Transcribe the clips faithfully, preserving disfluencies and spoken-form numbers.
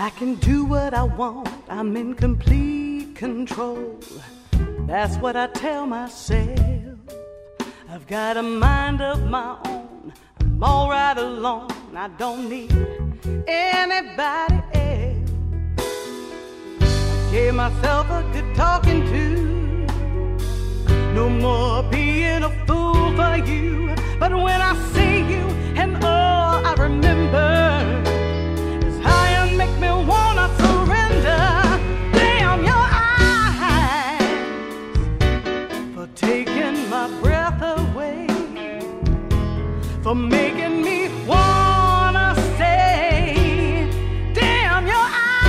I can do what I want, I'm in complete control. That's what I tell myself. I've got a mind of my own, I'm all right alone. I don't need anybody else. I gave myself a good talking to. No more being a fool for you. But when I see you and all I remember is how you make me wanna surrender. Damn your eyes for taking my breath away, for making me wanna stay. Damn your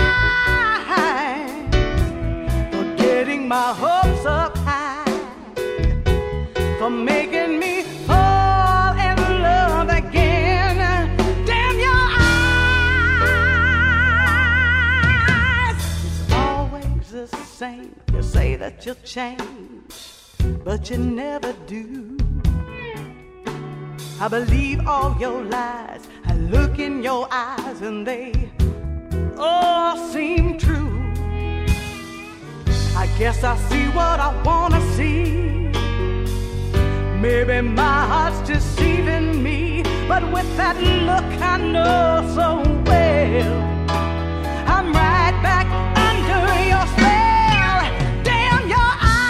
eyes for getting my hopes up high, for making me fall in love again. Damn your eyes. It's always the same. You say that you'll change, but you never do. I believe all your lies. I look in your eyes and they all seem true. I guess I see what I wanna see. Maybe my heart's deceiving me, but with that look I know so well, I'm right back under your spell. Damn your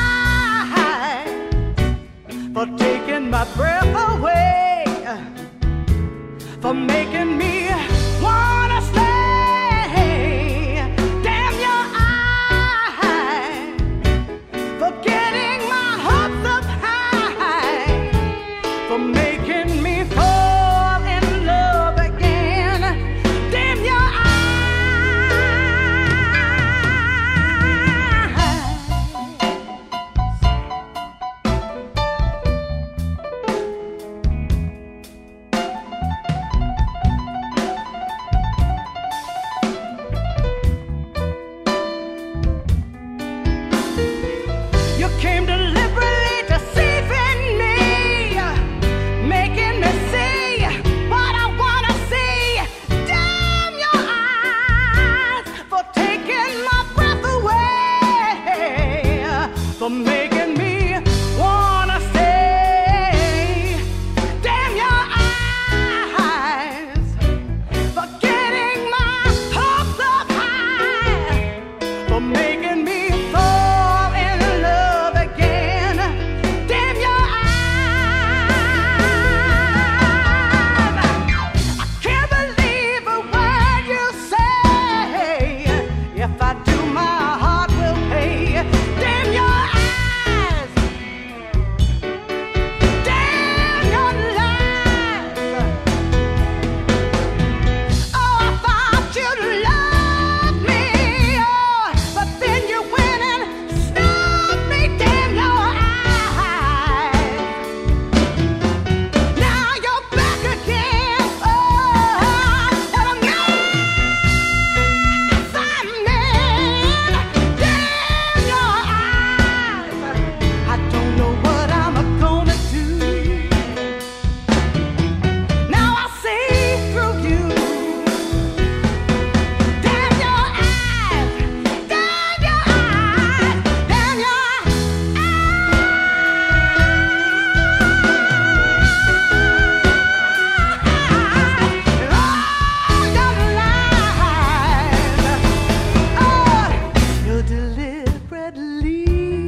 eyes for taking my breath away, for making me wanna stay. Damn your eyes for getting my hopes up high, for making me fall in love again. Damn your You came deliberately deceiving me, making me see what I wanna see. Damn your eyes for taking my breath away, for making me wanna stay. Damn your eyes for getting my hopes up high, for making me fall in love again. Damn your eyes. I can't believe a word you say. If I do, my heart will pay. Damn your eyes. Damn your lies. Oh, I thought you'd love me, oh, but then you went and snubbed me. Damn your eyes. Now you're back again, oh, and I'm not finding. Damn your eyes. I don't know what I'm gonna do. Now I see through you. Damn your eyes. Damn your eyes. Damn your You're deliberately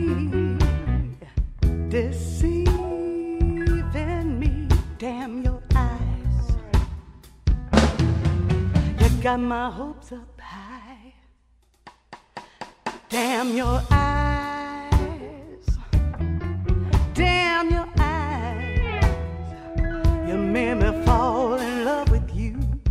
deceiving me. Damn your eyes. You got my hopes up high. Damn your eyes. Damn your eyes. You made me fall in love with you.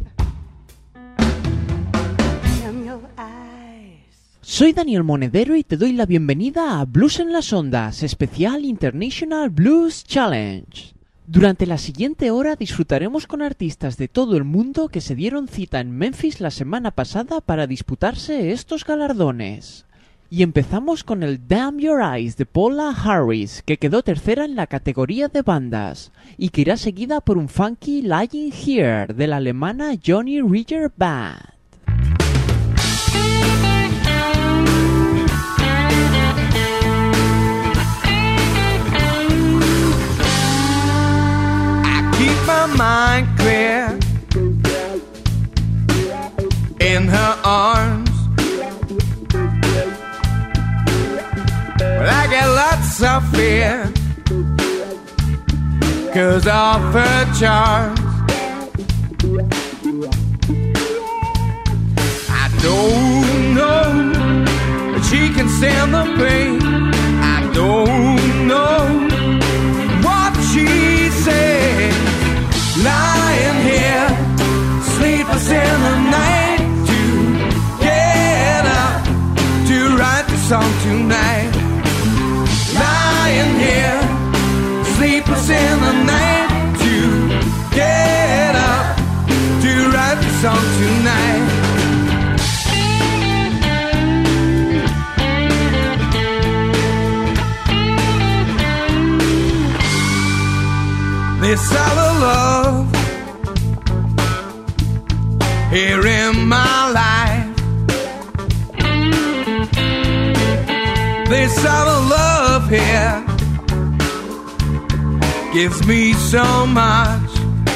Damn your eyes. Soy Daniel Monedero y te doy la bienvenida a Blues en las Ondas, especial International Blues Challenge. Durante la siguiente hora disfrutaremos con artistas de todo el mundo que se dieron cita en Memphis la semana pasada para disputarse estos galardones. Y empezamos con el Damn Your Eyes de Paula Harris, que quedó tercera en la categoría de bandas, y que irá seguida por un funky Lying Here de la alemana Johnny Rieger Band. my mind clear in her arms. But I get lots of fear 'cause of her charms. I don't know if she can stand the pain. I don't know what she said. Lying here, sleepless in the night, to get up to write the song tonight. Lying here, sleepless in the night, to get up to write the song tonight. This other love here in my life, this other love here gives me so much.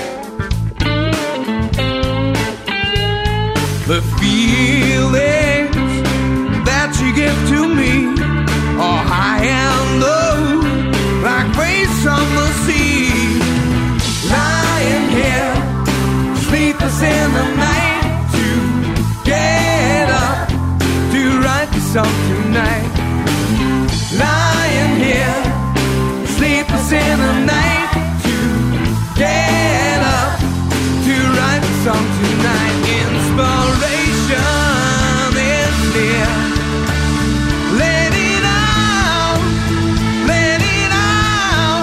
The feelings that you give to me are high and low, like waves on the sea. Lying here, sleepless in the night, to get up to write the song tonight. Lying here, sleepless in the night, to get up to write the song tonight. Inspiration is near. Let it out, let it out.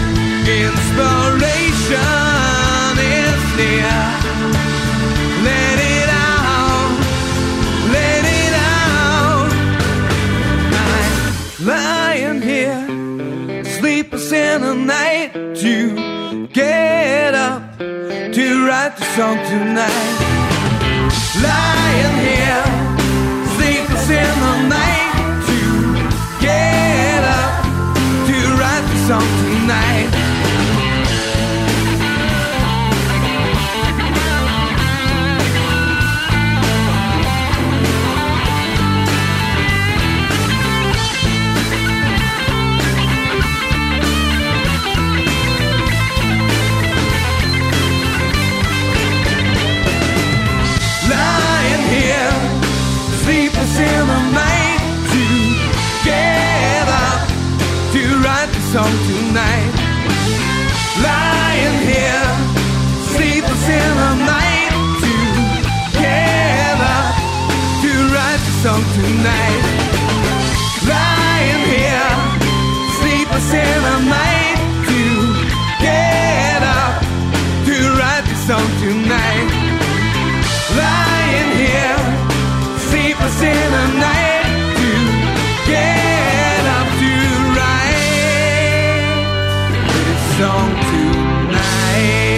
Inspiration is near. Let it out, let it out. I'm lying here, sleepless in the night, to get up to write the song tonight. Lying here, sleepless in the night, to get up to write the song tonight. Lying here, sleepless in the night, to get up to write the song tonight. Lying here, sleepless in the night, to get up to write the song tonight. Lying here, sleepless in the night, to get up to write the song tonight. Lying here, sleepless in the night, to get up to write this song tonight.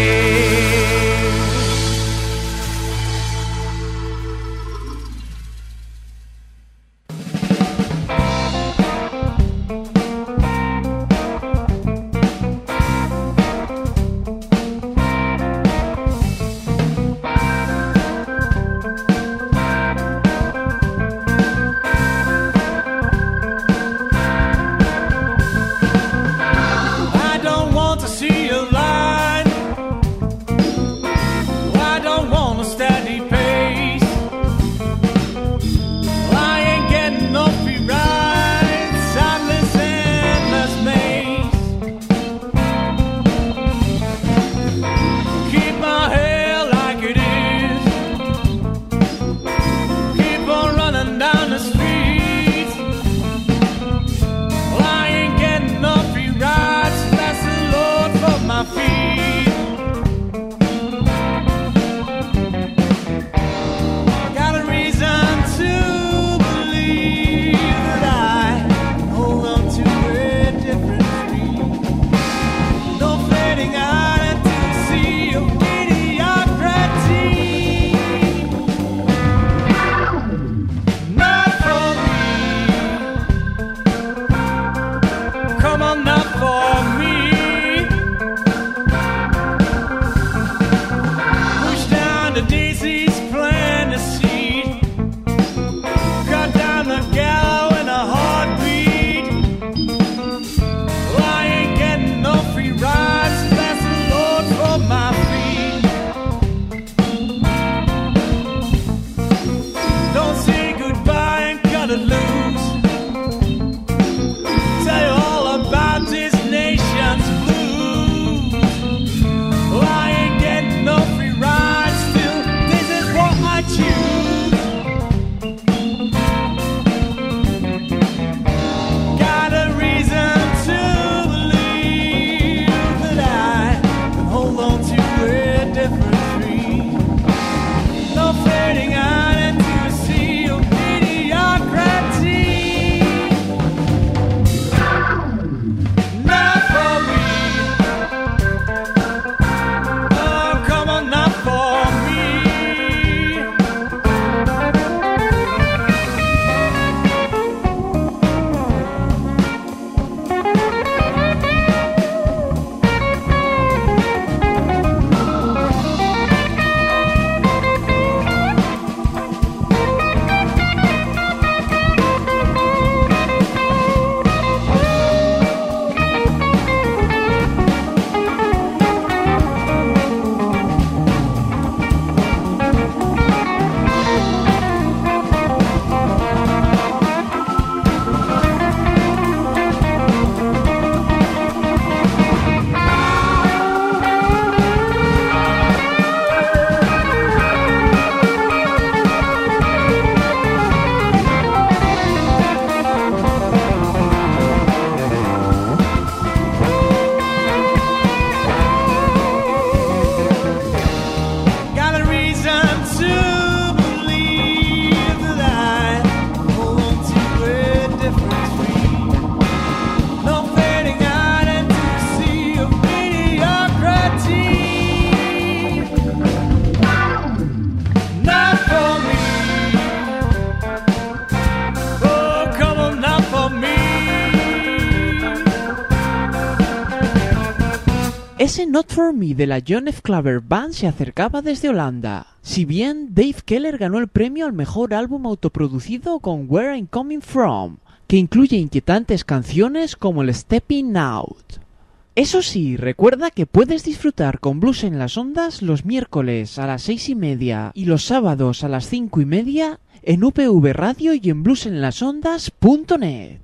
Ese Not For Me de la John F. Claver Band se acercaba desde Holanda. Si bien Dave Keller ganó el premio al mejor álbum autoproducido con Where I'm Coming From, que incluye inquietantes canciones como el Stepping Out. Eso sí, recuerda que puedes disfrutar con Blues en las Ondas los miércoles a las seis y media y los sábados a las cinco y media en U P V Radio y en blues en las ondas punto net.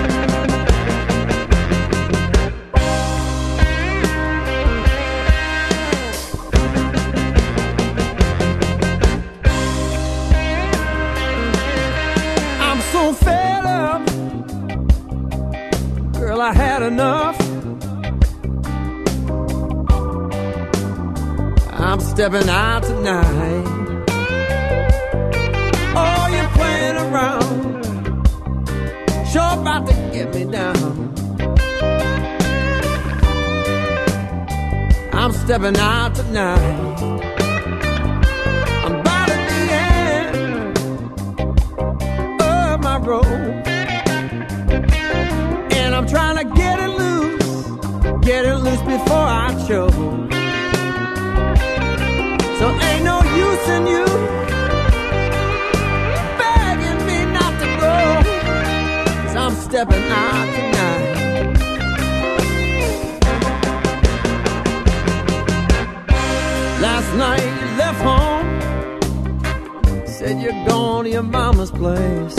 I'm so fed up, girl, I had enough. I'm stepping out tonight. Oh, you're playing around, sure about to get me down. I'm stepping out tonight. I'm about at the end of my road, and I'm trying to get it loose, get it loose before I choke. So ain't no use in you begging me not to go, 'cause I'm stepping out tonight. Last night you left home, said you're going to your mama's place.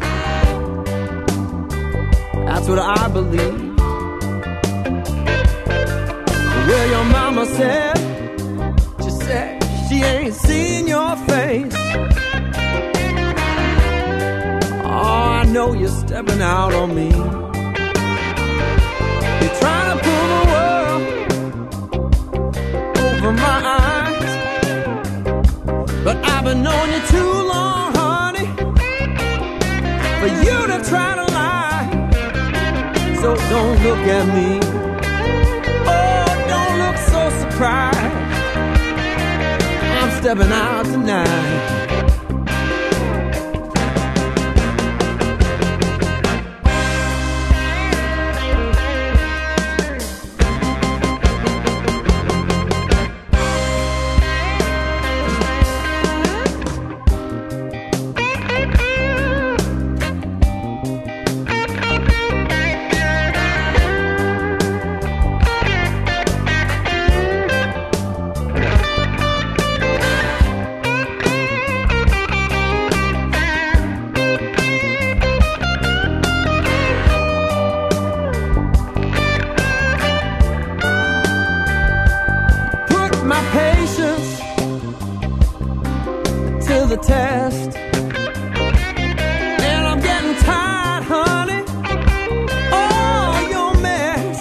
That's what I believe. Well, your mama said, she said she ain't seen your face. Oh, I know you're stepping out on me. You're trying to pull the world over my eyes, but I've been knowing you too long, honey, for you to try to lie. So don't look at me, oh, don't look so surprised. I'm stepping out tonight. The test, and I'm getting tired, honey, oh, your mess.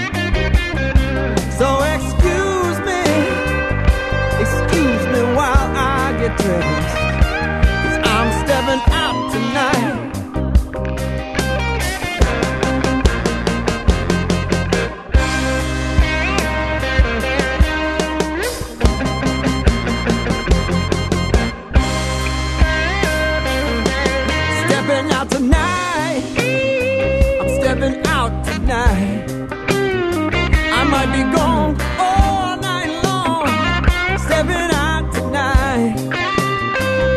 So excuse me, excuse me while I get dressed, 'cause I'm stepping out tonight. Tonight, I'm stepping out tonight. I might be gone all night long, stepping out tonight.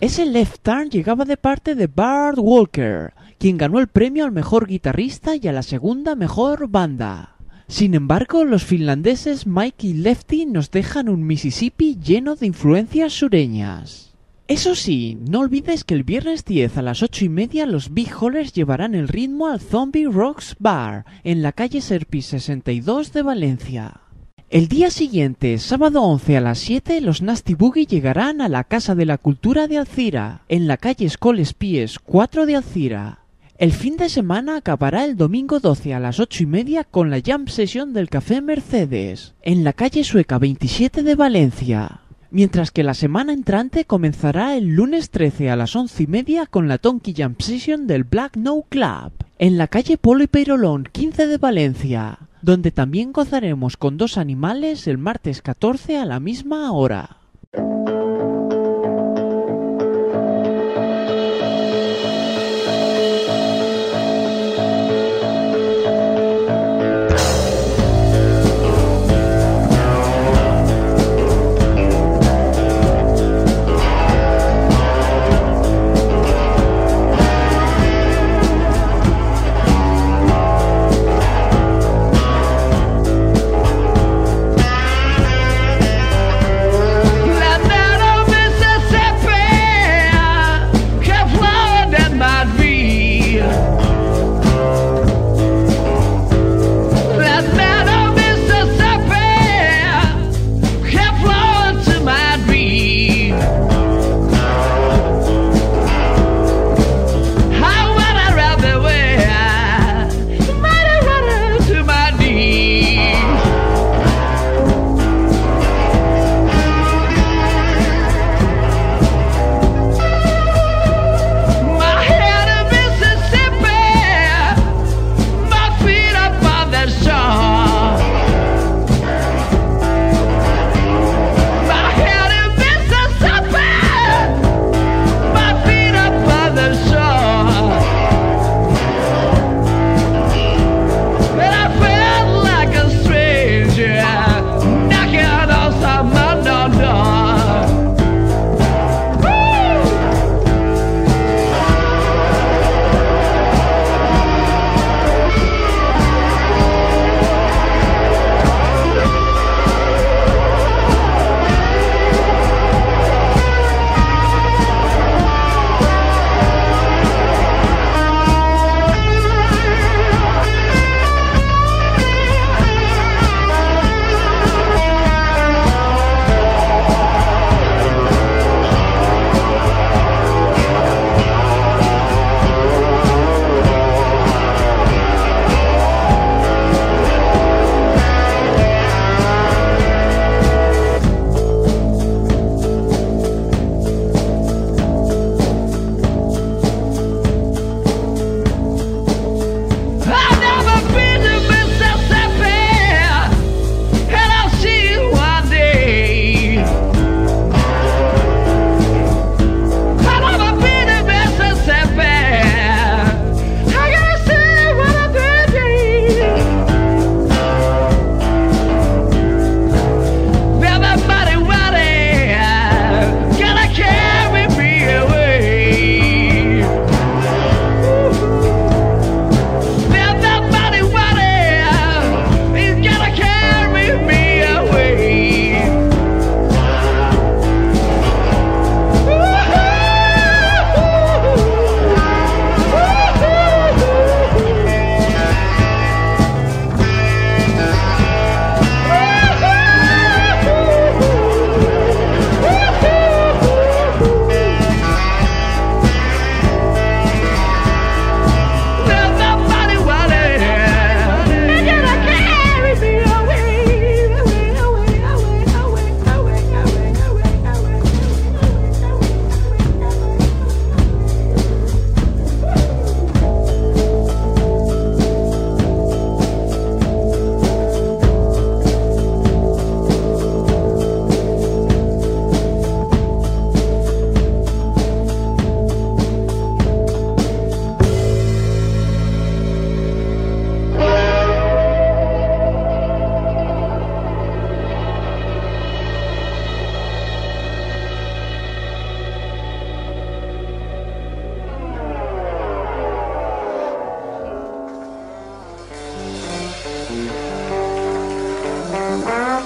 Ese Left Turn llegaba de parte de Bart Walker, quien ganó el premio al mejor guitarrista y a la segunda mejor banda. Sin embargo, los finlandeses Mike y Lefty nos dejan un Mississippi lleno de influencias sureñas. Eso sí, no olvides que el viernes diez a las ocho y media los Big Hollers llevarán el ritmo al Zombie Rocks Bar, en la calle Serpis sesenta y dos de Valencia. El día siguiente, sábado once a las siete, los Nasty Boogie llegarán a la Casa de la Cultura de Alcira, en la calle Escoles Pies cuatro de Alcira. El fin de semana acabará el domingo doce a las ocho y media con la Jam Session del Café Mercedes, en la calle Sueca veintisiete de Valencia. Mientras que la semana entrante comenzará el lunes trece a las once y media con la Tonky Jam Session del Black No Club, en la calle Polo y Peirolón quince de Valencia, donde también gozaremos con Dos Animales el martes catorce a la misma hora.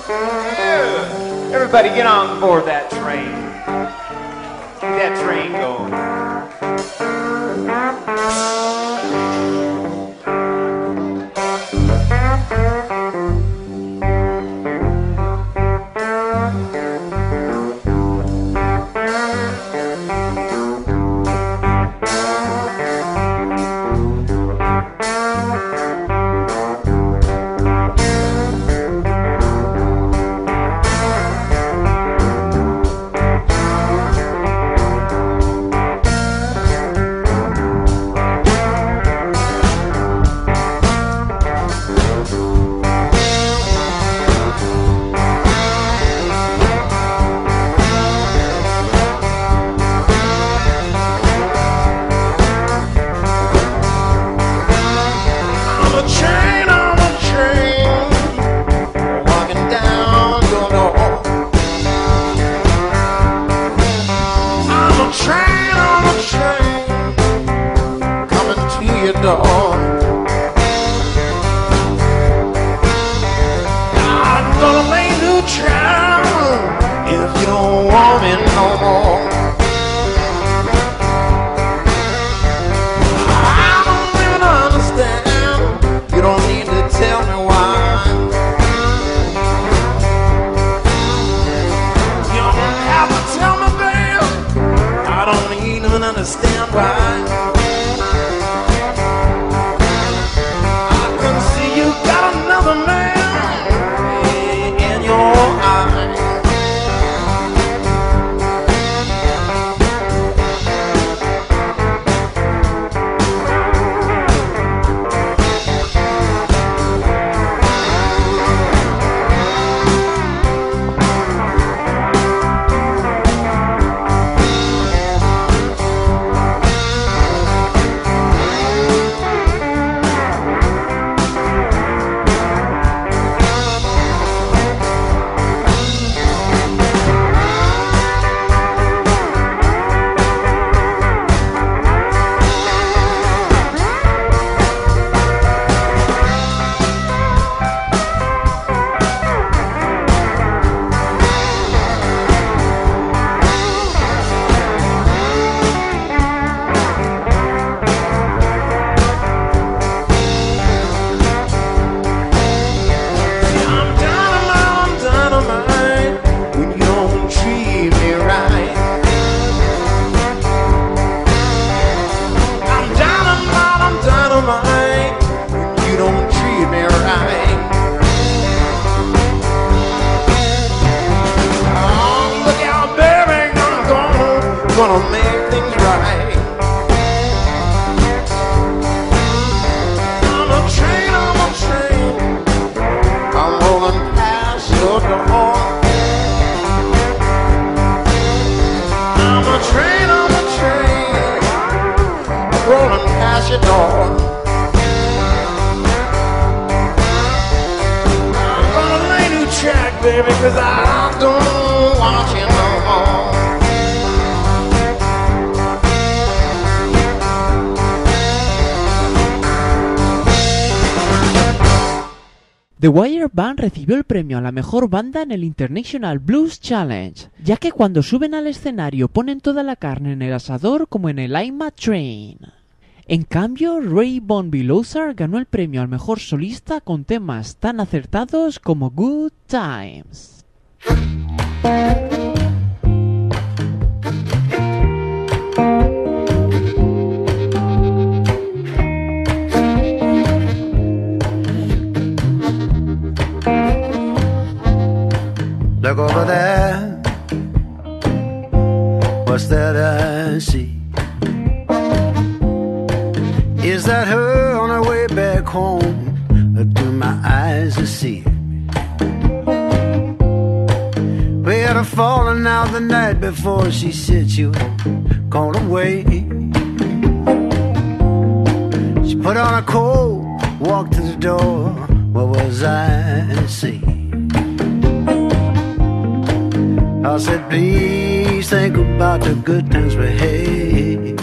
Yeah. Everybody get on board that train. Keep that train going. The Wire Band recibió el premio a la mejor banda en el International Blues Challenge, ya que cuando suben al escenario ponen toda la carne en el asador como en el I'm a Train. En cambio, Ray Von Bilozar ganó el premio al mejor solista con temas tan acertados como Good Times. Look over there, what's that I see? Is that her on her way back home, or do my eyes deceive me? We had a falling out the night before she said she was gone away. She put on a coat, walked to the door, what was I to see? I said, please think about the good times we had.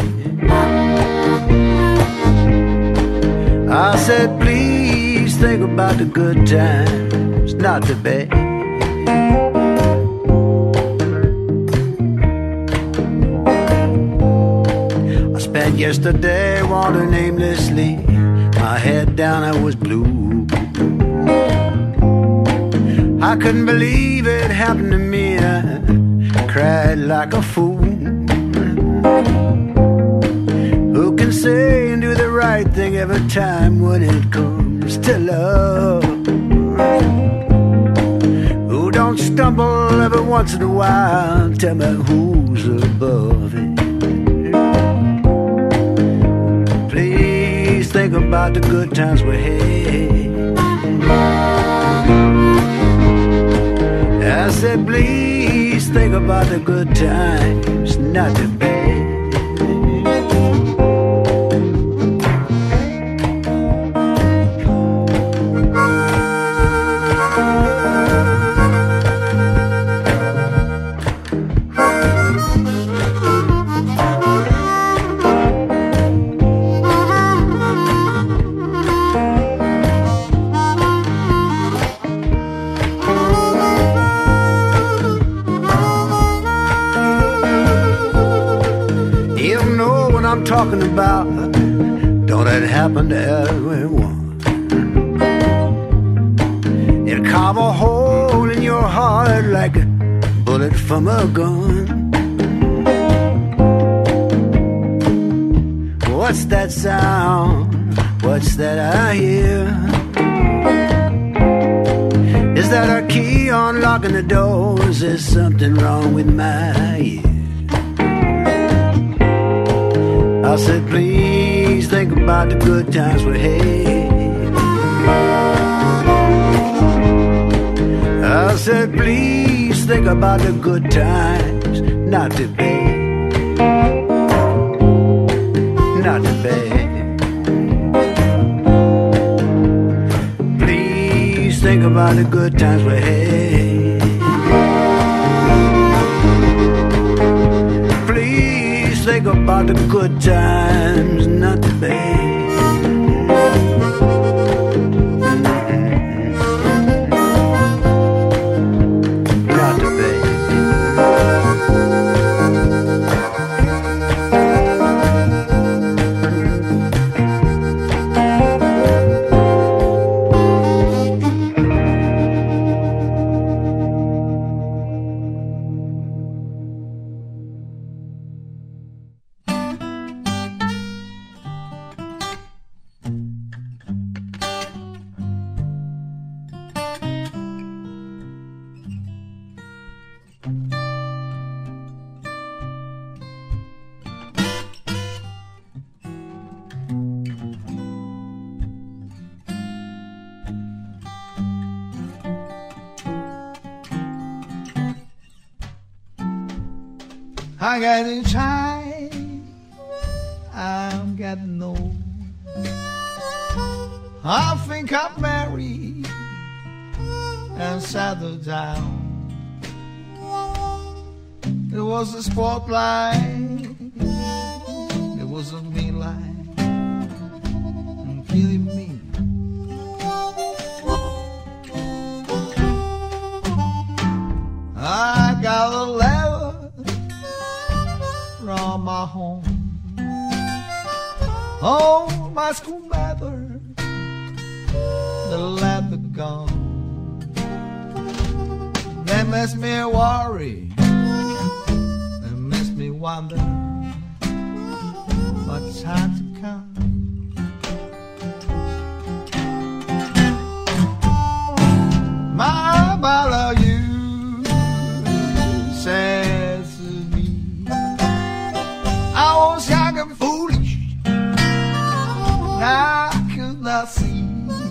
I said, please think about the good times, not the bad. I spent yesterday wandering aimlessly, my head down, I was blue. I couldn't believe it happened to me, I cried like a fool. Who can say and do the right thing every time when it comes to love? Who don't stumble every once in a while? Tell me who's above it. Please think about the good times we had. I said please think about the good times, not the bad. I'm talking about, don't it happen to everyone? It'll carve a hole in your heart like a bullet from a gun. What's that sound? What's that I hear? Is that a key unlocking the door? Is there something wrong with my ear? I said, please think about the good times we had. I said, please think about the good times, not the bad, not the bad. Please think about the good times we had. Think about the good times, not the bad. Not the bad. I got a child, I'm getting old. I think I'm married and settled down. There was a spotlight, there was a mean light, and killing me. I got a letter from my home. Oh, my schoolmother, the letter gone. That makes me worry, that makes me wonder what's time to come. My mother, you says to me, I was young and foolish, now I could not see.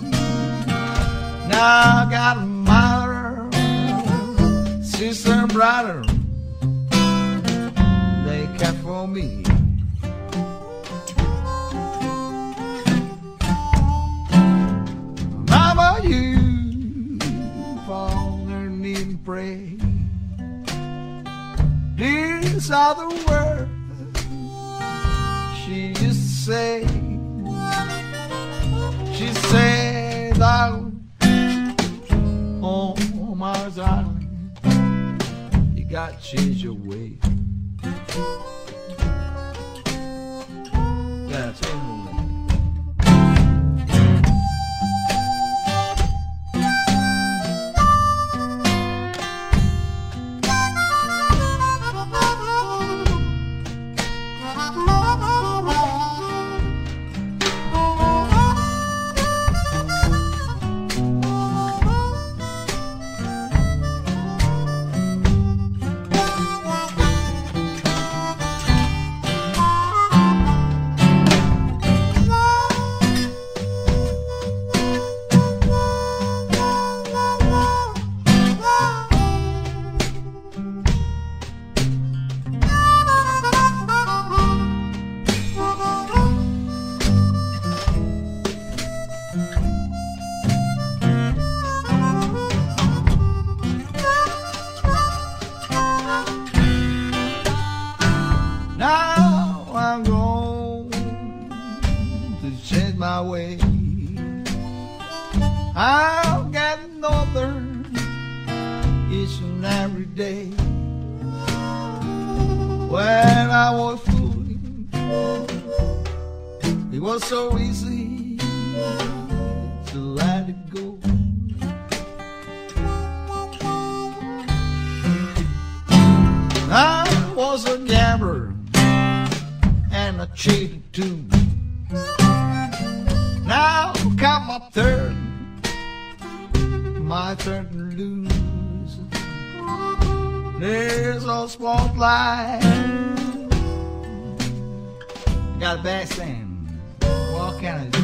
Now I got a mother, sister and brother, they care for me. Mama, you fall their knee and pray. These are the words she used to say. She said, darling, oh my darling, got to change your way. Gotta change your way. Now I'm going to change my way. I'll get northern each and every day. When I was fooling, it was so easy to let it go. I was a gambler and I cheated too. Now come my turn, my turn to lose. There's a spotlight, got a bad stand. What can I do?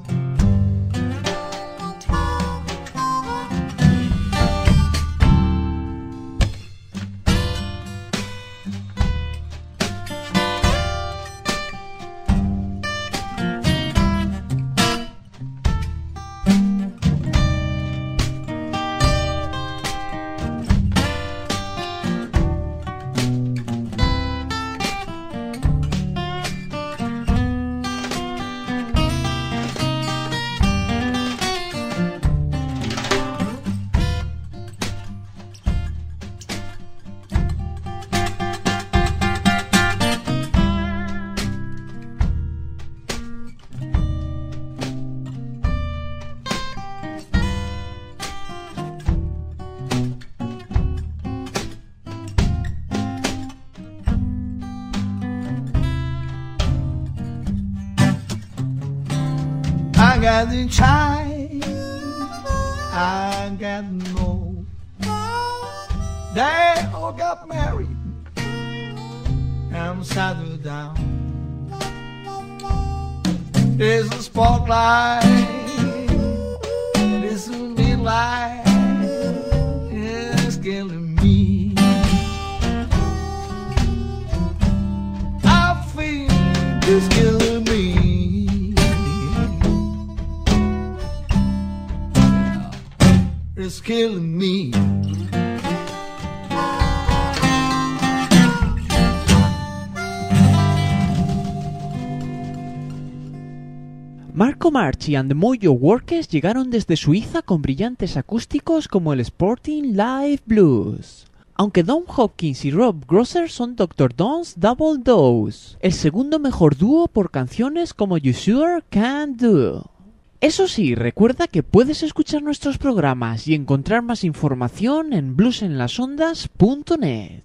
I got the child, I got no. They all got married, and settled down. There's a spotlight, there's a midlight, it's killing me. I feel it's killing me. It's killing me. Marco Marchi and the Mojo Workers llegaron desde Suiza con brillantes acústicos como el Sporting Live Blues. Aunque Don Hopkins y Rob Grosser son doctor Don's Double Dose, el segundo mejor dúo por canciones como You Sure Can Do. Eso sí, recuerda que puedes escuchar nuestros programas y encontrar más información en blues en las ondas punto net.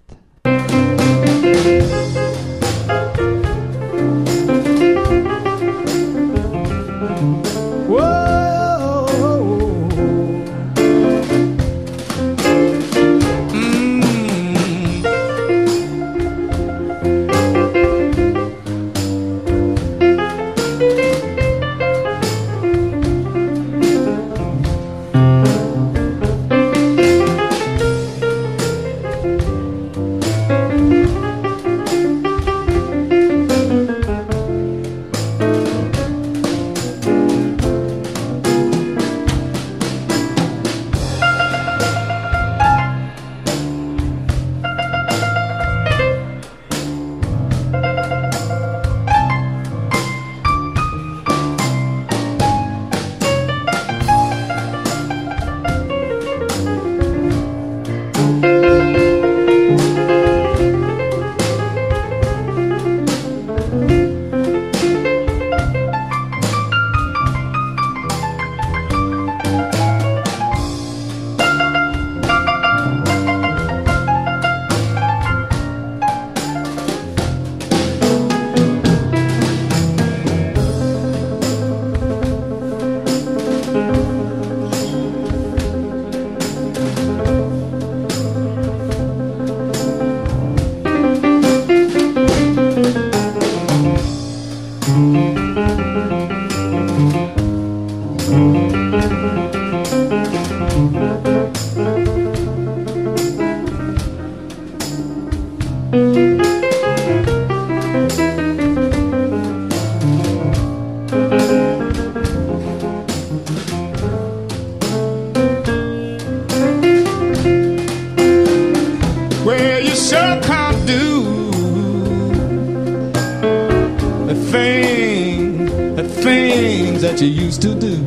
things that you used to do.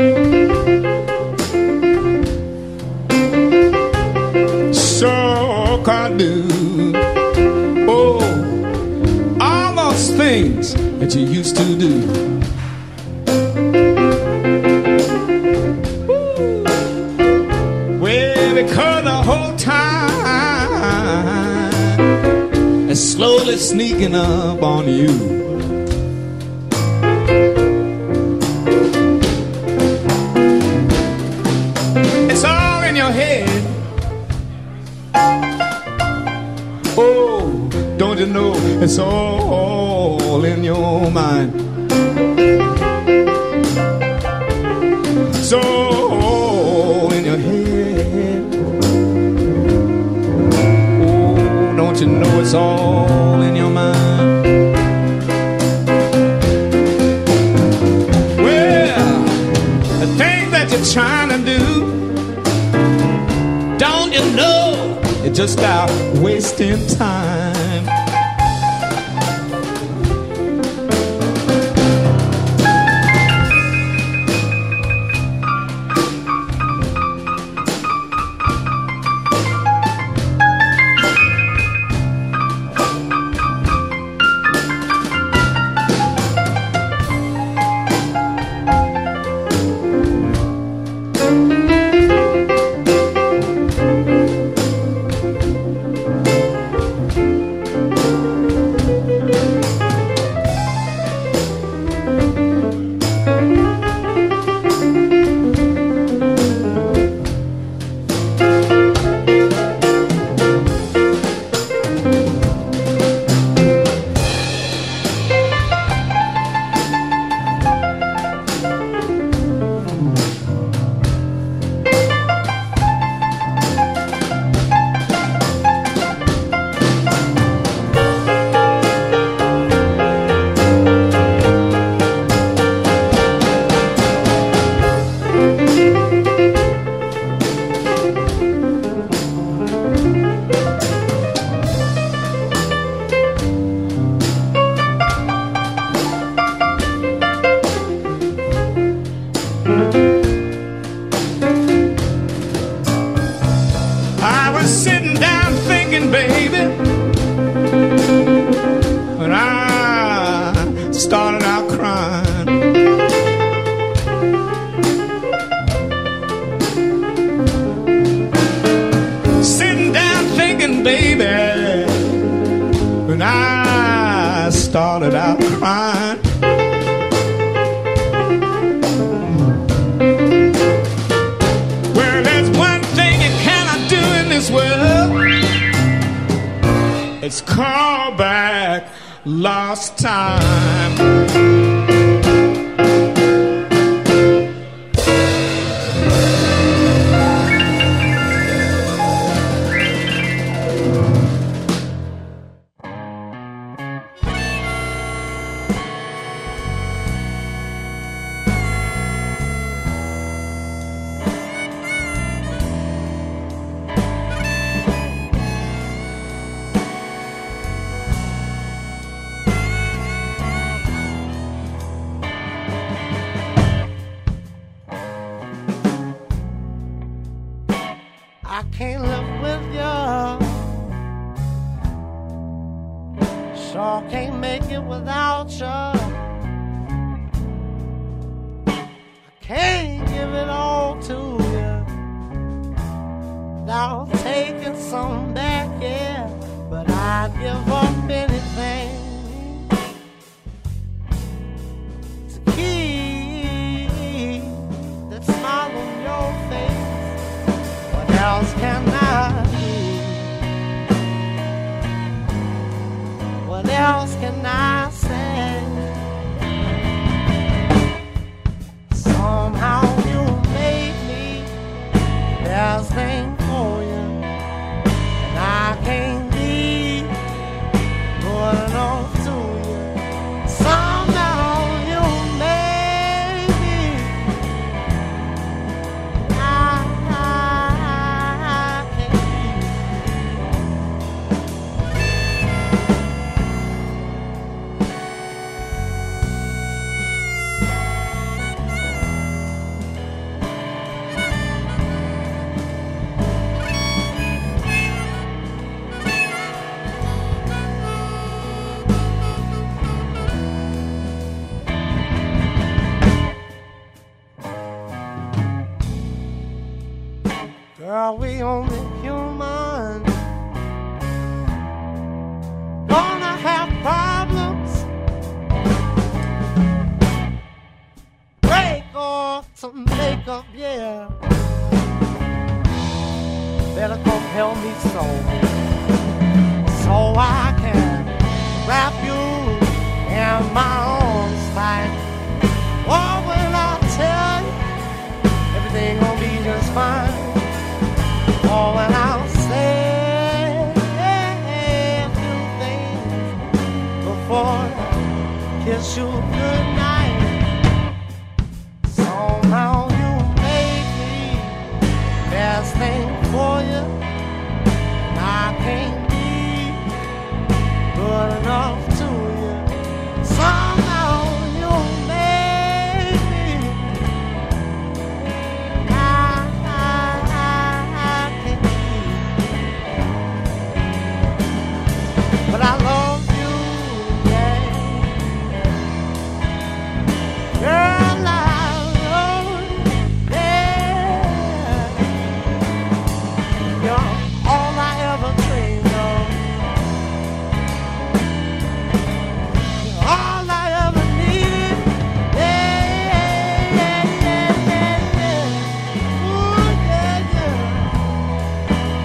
So can't do. Oh, all those things that you used to do. Well, because the whole time is slowly sneaking up on you. It's all in your head. Oh, don't you know it's all in your mind? It's all in your head. Oh, don't you know it's all in your mind? Well, the things that you're trying to do, don't you know you're just out wasting time? Started out crying. Well, there's one thing you cannot do in this world. It's call back lost time. I can't live with you. Sure can't make it without you. I can't give it all to you without taking some back, yeah. But I'd give up anything to keep that smile on your face. What else can I do? What else can I say? Somehow you made me best thing for you, and I can't be good enough to you. Somehow you made me. I, I, I Girl, we only human. Gonna have problems. Break off some makeup, yeah. Better come help me so, so I can wrap you in my arms tight. Oh, when I tell you, everything gonna be just fine. Oh, when I'll say a few things before I kiss you goodnight. Somehow you make me best thing for you. And I can't be good enough to you. Somehow you make me. I, I, I, I can't be. But I love you, yeah. Girl, I love you, yeah. You're all I ever dreamed of. You're all I ever needed. Yeah, yeah, yeah, yeah, yeah. Ooh, yeah, yeah.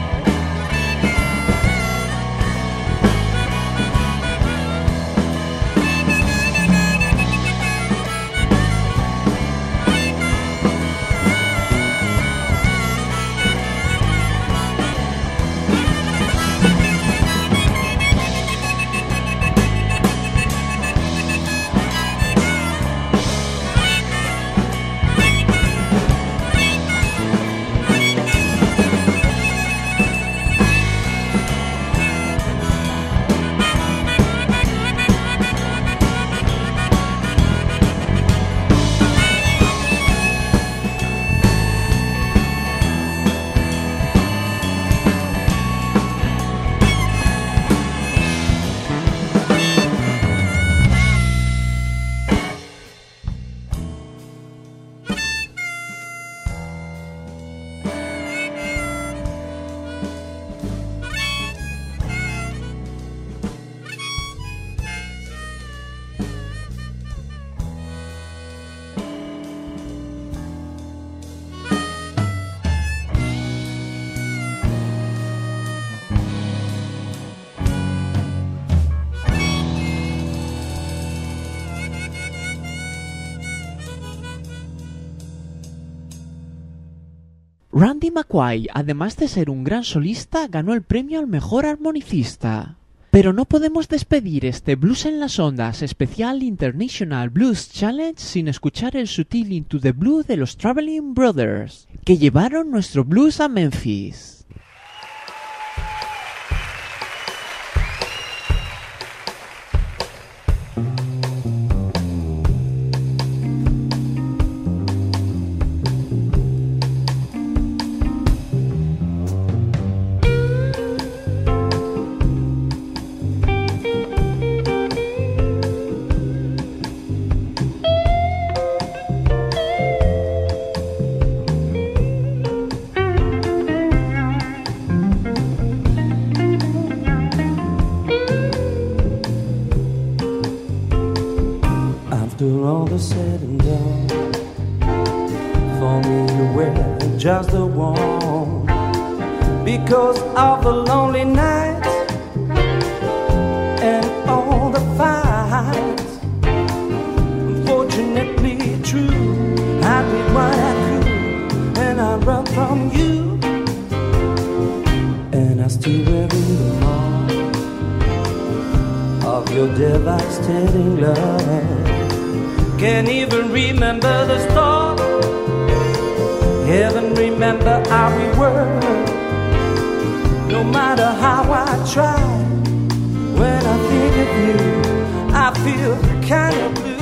Randy McQuay, además de ser un gran solista, ganó el premio al mejor armonicista. Pero no podemos despedir este Blues en las Ondas especial International Blues Challenge sin escuchar el sutil Into the Blue de los Traveling Brothers, que llevaron nuestro blues a Memphis. After all is said and done, for me you were just the one, because of the lonely nights and all the fights. Unfortunately true, I did what I could, and I run from you, and I still wear the mark of your devastating love. Can't even remember the start, can't remember how we were. No matter how I try, when I think of you, I feel kind of blue.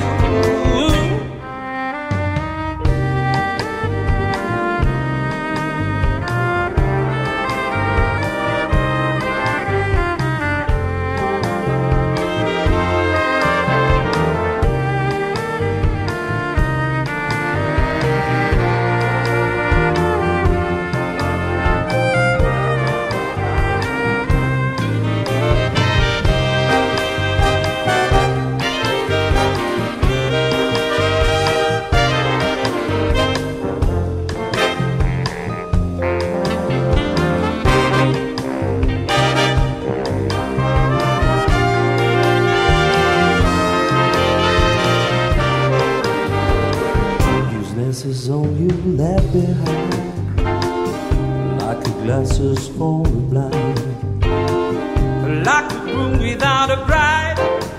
like a glasses for the blind, like a room without a bride,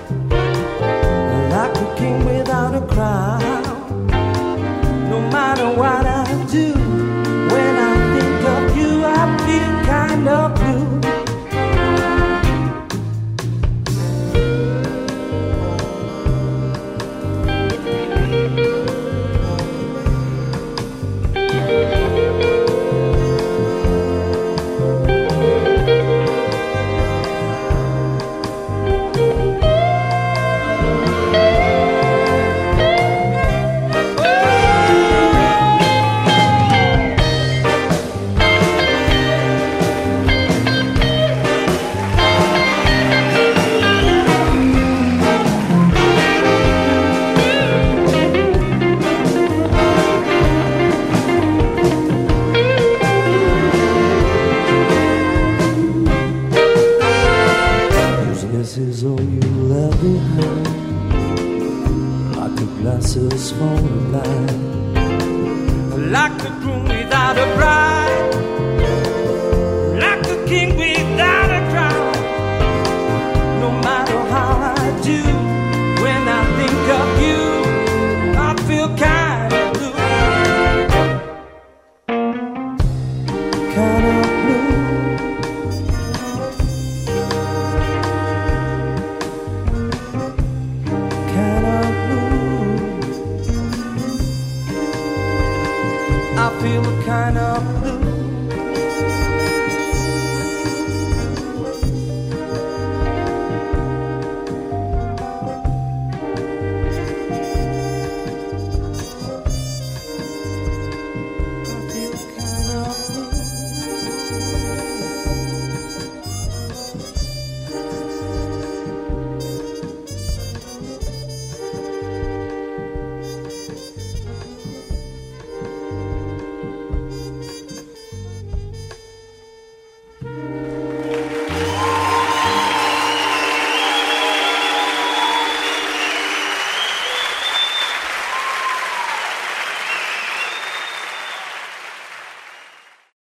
like a king without a crown. No matter what I do, when I think of you, I feel kind of blue. Is all you left behind, like a glasses for the blind, like a groom without a bride, like a king without a crown. No matter how I do, when I think of you, I feel kind of blue, kind of